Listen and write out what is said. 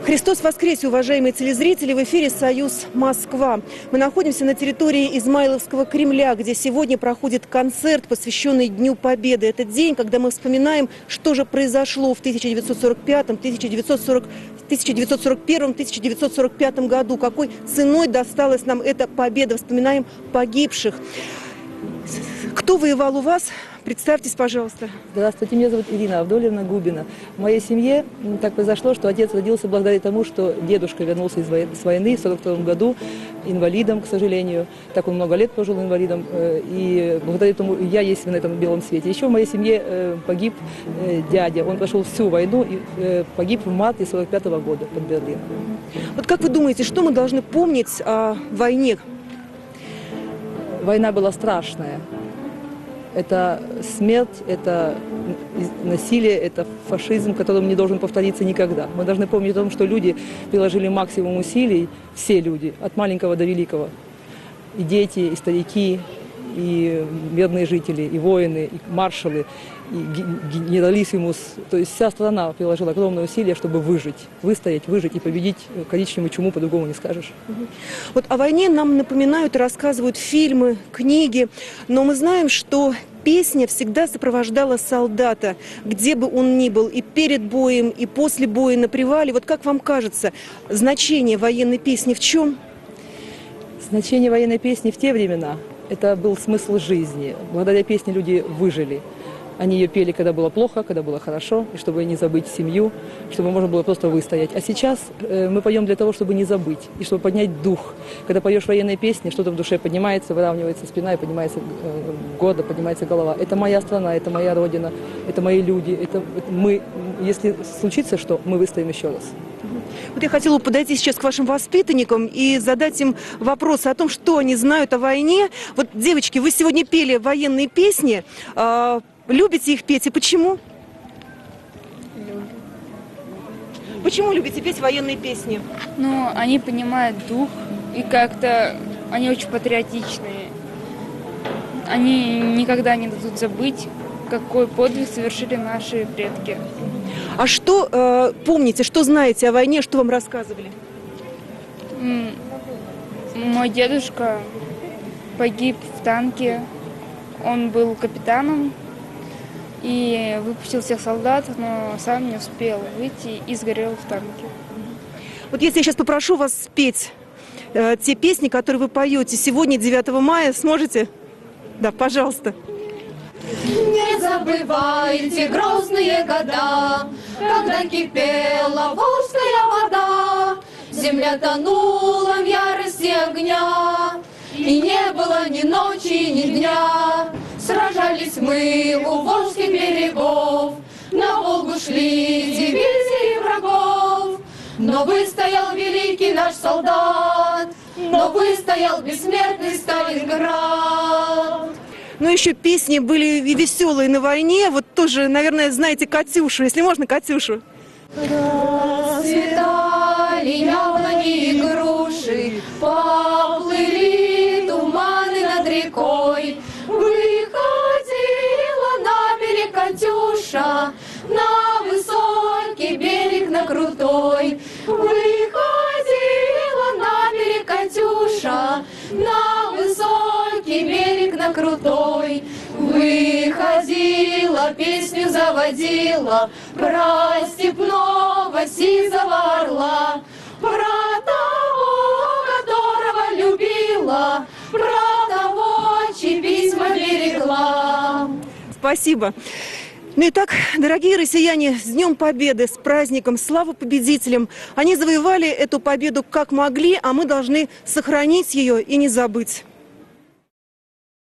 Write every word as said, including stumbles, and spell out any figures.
Христос воскресе, уважаемые телезрители! В эфире «Союз Москва». Мы находимся на территории Измайловского Кремля, где сегодня проходит концерт, посвященный Дню Победы. Это день, когда мы вспоминаем, что же произошло в тысяча девятьсот сорок пятом, тысяча девятьсот сорок, тысяча девятьсот сорок первом, тысяча девятьсот сорок пятом году. Какой ценой досталась нам эта победа. Вспоминаем погибших. Кто воевал у вас? Представьтесь, пожалуйста. Здравствуйте, меня зовут Ирина Авдольевна Губина. В моей семье так произошло, что отец родился благодаря тому, что дедушка вернулся из войны в сорок втором году инвалидом, к сожалению. Так он много лет прожил инвалидом. И благодаря тому я есть на этом белом свете. Еще в моей семье погиб дядя. Он прошел всю войну и погиб в марте сорок пятого года под Берлином. Вот как вы думаете, что мы должны помнить о войне? Война была страшная. Это смерть, это насилие, это фашизм, которым не должен повториться никогда. Мы должны помнить о том, что люди приложили максимум усилий, все люди, от маленького до великого. И дети, и старики, и мирные жители, и воины, и маршалы, и генералиссимус. То есть вся страна приложила огромные усилия, чтобы выжить, выстоять, выжить и победить коричневую чуму, по-другому не скажешь. Вот о войне нам напоминают и рассказывают фильмы, книги, но мы знаем, что песня всегда сопровождала солдата, где бы он ни был, и перед боем, и после боя на привале. Вот как вам кажется, значение военной песни в чем? Значение военной песни в те времена – это был смысл жизни. Благодаря песне люди выжили. Они ее пели, когда было плохо, когда было хорошо, и чтобы не забыть семью, чтобы можно было просто выстоять. А сейчас э, мы поем для того, чтобы не забыть, и чтобы поднять дух. Когда поешь военные песни, что-то в душе поднимается, выравнивается спина, и поднимается э, гордо, поднимается голова. Это моя страна, это моя родина, это мои люди, это, это мы. Если случится что, мы выстоим еще раз. Вот я хотела подойти сейчас к вашим воспитанникам и задать им вопрос о том, что они знают о войне. Вот, девочки, вы сегодня пели военные песни. Э, Любите их петь и почему? Люблю. Почему любите петь военные песни? Ну, они понимают дух, и как-то они очень патриотичные. Они никогда не дадут забыть, какой подвиг совершили наши предки. А что э, помните, что знаете о войне, что вам рассказывали? М- Мой дедушка погиб в танке, он был капитаном. И выпустил всех солдат, но сам не успел выйти и сгорел в танке. Вот если я сейчас попрошу вас спеть э, те песни, которые вы поете сегодня, девятого мая, сможете? Да, пожалуйста. Не забывайте грозные года, когда кипела волжская вода, земля тонула в ярости огня, и не было ни ночи, ни дня. Сражались мы у волжских берегов, на Волгу шли дивизии врагов. Но выстоял великий наш солдат, но выстоял бессмертный Сталинград. Ну, еще песни были и веселые на войне. Вот тоже, наверное, знаете Катюшу, если можно, Катюшу. Расцветали яблони и груши, поплыли туманы над рекой. Выходила на берег Катюша, на высокий берег, на крутой. Выходила на берег Катюша, на высокий берег, на крутой. Выходила, песню заводила про степного сизого орла, про того, которого любила, про того, чьи письма берегла. Спасибо. Ну и так, дорогие россияне, с Днем Победы, с праздником, слава победителям. Они завоевали эту победу как могли, а мы должны сохранить ее и не забыть.